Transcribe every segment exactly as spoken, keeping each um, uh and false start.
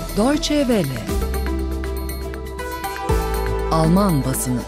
Deutsche Welle. Alman basını.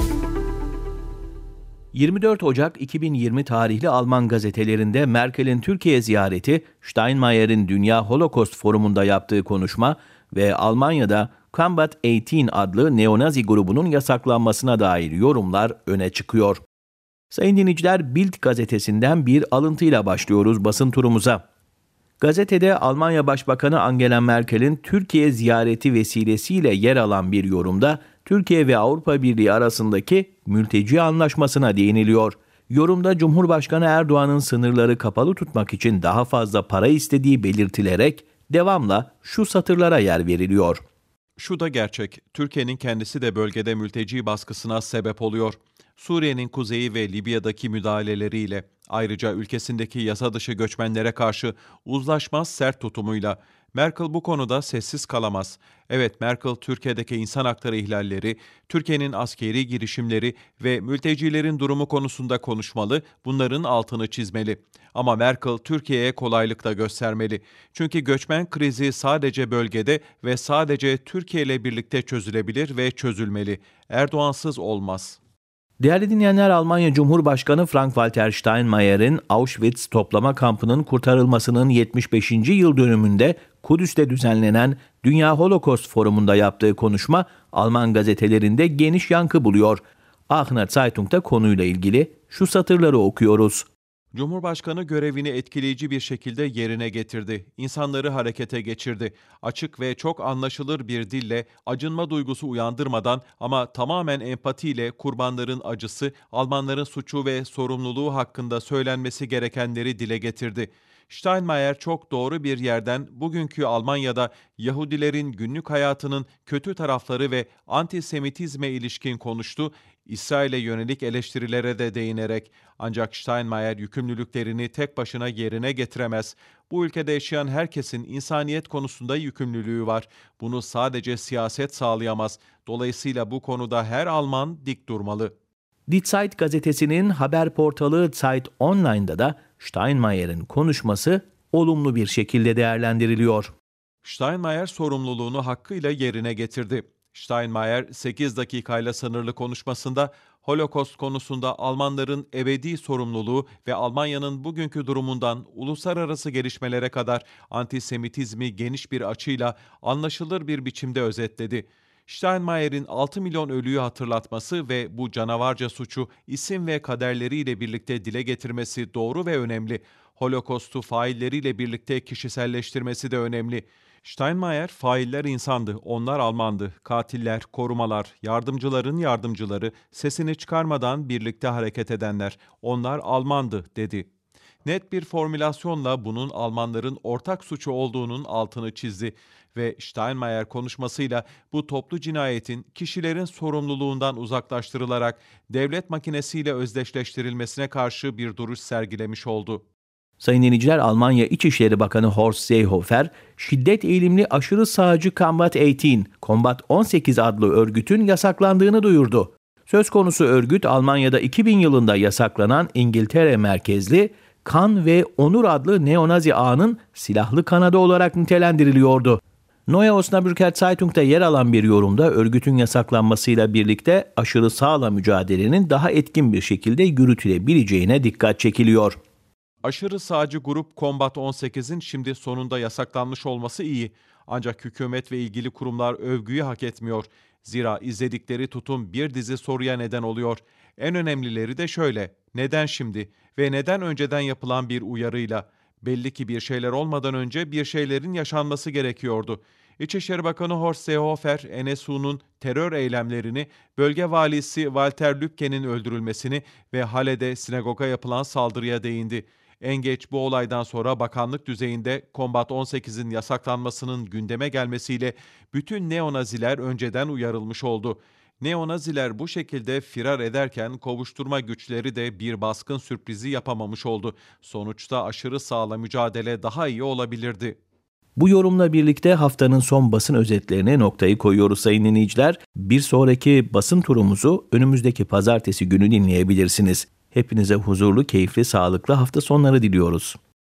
yirmi dört Ocak iki bin yirmi tarihli Alman gazetelerinde Merkel'in Türkiye ziyareti, Steinmeier'in Dünya Holocaust Forumu'nda yaptığı konuşma ve Almanya'da Combat on sekiz adlı neonazi grubunun yasaklanmasına dair yorumlar öne çıkıyor. Sayın dinleyiciler, Bild gazetesinden bir alıntıyla başlıyoruz basın turumuza. Gazetede Almanya Başbakanı Angela Merkel'in Türkiye ziyareti vesilesiyle yer alan bir yorumda Türkiye ve Avrupa Birliği arasındaki mülteci anlaşmasına değiniliyor. Yorumda Cumhurbaşkanı Erdoğan'ın sınırları kapalı tutmak için daha fazla para istediği belirtilerek devamla şu satırlara yer veriliyor. Şu da gerçek, Türkiye'nin kendisi de bölgede mülteci baskısına sebep oluyor. Suriye'nin kuzeyi ve Libya'daki müdahaleleriyle, ayrıca ülkesindeki yasa dışı göçmenlere karşı uzlaşmaz sert tutumuyla Merkel bu konuda sessiz kalamaz. Evet, Merkel Türkiye'deki insan hakları ihlalleri, Türkiye'nin askeri girişimleri ve mültecilerin durumu konusunda konuşmalı, bunların altını çizmeli. Ama Merkel Türkiye'ye kolaylık da göstermeli. Çünkü göçmen krizi sadece bölgede ve sadece Türkiye ile birlikte çözülebilir ve çözülmeli. Erdoğansız olmaz. Değerli dinleyenler, Almanya Cumhurbaşkanı Frank-Walter Steinmeier'in Auschwitz toplama kampının kurtarılmasının yetmiş beşinci yıl dönümünde Kudüs'te düzenlenen Dünya Holocaust Forumu'nda yaptığı konuşma Alman gazetelerinde geniş yankı buluyor. Aachener Zeitung'da konuyla ilgili şu satırları okuyoruz. Cumhurbaşkanı görevini etkileyici bir şekilde yerine getirdi. İnsanları harekete geçirdi. Açık ve çok anlaşılır bir dille, acınma duygusu uyandırmadan ama tamamen empatiyle kurbanların acısı, Almanların suçu ve sorumluluğu hakkında söylenmesi gerekenleri dile getirdi. Steinmeier çok doğru bir yerden bugünkü Almanya'da Yahudilerin günlük hayatının kötü tarafları ve antisemitizme ilişkin konuştu, İsrail'e yönelik eleştirilere de değinerek. Ancak Steinmeier yükümlülüklerini tek başına yerine getiremez. Bu ülkede yaşayan herkesin insaniyet konusunda yükümlülüğü var. Bunu sadece siyaset sağlayamaz. Dolayısıyla bu konuda her Alman dik durmalı. Die Zeit gazetesinin haber portalı Zeit Online'da da Steinmeier'in konuşması olumlu bir şekilde değerlendiriliyor. Steinmeier sorumluluğunu hakkıyla yerine getirdi. Steinmeier sekiz dakikayla sınırlı konuşmasında Holocaust konusunda Almanların ebedi sorumluluğu ve Almanya'nın bugünkü durumundan uluslararası gelişmelere kadar antisemitizmi geniş bir açıyla anlaşılır bir biçimde özetledi. Steinmeier'in altı milyon ölüyü hatırlatması ve bu canavarca suçu isim ve kaderleriyle birlikte dile getirmesi doğru ve önemli. Holocaust'u failleriyle birlikte kişiselleştirmesi de önemli. Steinmeier, failler insandı, onlar Almandı. Katiller, korumalar, yardımcıların yardımcıları, sesini çıkarmadan birlikte hareket edenler, onlar Almandı, dedi. Net bir formülasyonla bunun Almanların ortak suçu olduğunun altını çizdi ve Steinmeier konuşmasıyla bu toplu cinayetin kişilerin sorumluluğundan uzaklaştırılarak devlet makinesiyle özdeşleştirilmesine karşı bir duruş sergilemiş oldu. Sayın dinleyiciler, Almanya İçişleri Bakanı Horst Seehofer, şiddet eğilimli aşırı sağcı Combat on sekiz, Combat on sekiz adlı örgütün yasaklandığını duyurdu. Söz konusu örgüt, Almanya'da iki bin yılında yasaklanan İngiltere merkezli Kan ve Onur adlı neonazi ağının silahlı kanadı olarak nitelendiriliyordu. Neue Osnabrücker Zeitung'da yer alan bir yorumda örgütün yasaklanmasıyla birlikte aşırı sağla mücadelenin daha etkin bir şekilde yürütülebileceğine dikkat çekiliyor. Aşırı sağcı grup Combat on sekizin şimdi sonunda yasaklanmış olması iyi. Ancak hükümet ve ilgili kurumlar övgüyü hak etmiyor. Zira izledikleri tutum bir dizi soruya neden oluyor. En önemlileri de şöyle: neden şimdi ve neden önceden yapılan bir uyarıyla? Belli ki bir şeyler olmadan önce bir şeylerin yaşanması gerekiyordu. İçişleri Bakanı Horst Seehofer, N S U'nun terör eylemlerini, bölge valisi Walter Lübke'nin öldürülmesini ve Hale'de sinagoga yapılan saldırıya değindi. En geç bu olaydan sonra bakanlık düzeyinde Combat on sekizin yasaklanmasının gündeme gelmesiyle bütün neonaziler önceden uyarılmış oldu. Neonaziler bu şekilde firar ederken kovuşturma güçleri de bir baskın sürprizi yapamamış oldu. Sonuçta aşırı sağla mücadele daha iyi olabilirdi. Bu yorumla birlikte haftanın son basın özetlerine noktayı koyuyoruz sayın dinleyiciler. Bir sonraki basın turumuzu önümüzdeki pazartesi günü dinleyebilirsiniz. Hepinize huzurlu, keyifli, sağlıklı hafta sonları diliyoruz.